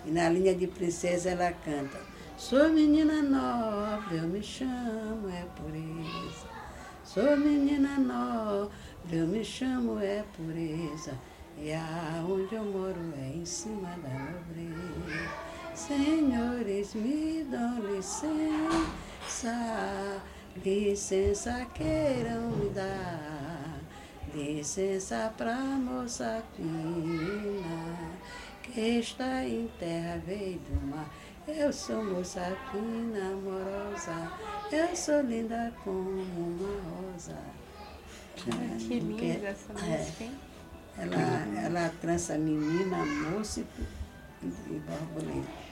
E na linha de princesa ela canta: sou menina nobre, eu me chamo é pureza. Sou menina nobre, eu me chamo é pureza. E aonde eu moro é em cima da nobreza. Senhores, me dão licença, licença queiram me dar, licença pra moça fina, que está em terra veio do mar. Eu sou moça fina, amorosa, eu sou linda como uma rosa. Que linda essa música, hein? Ela trança menina, moça e borboleta.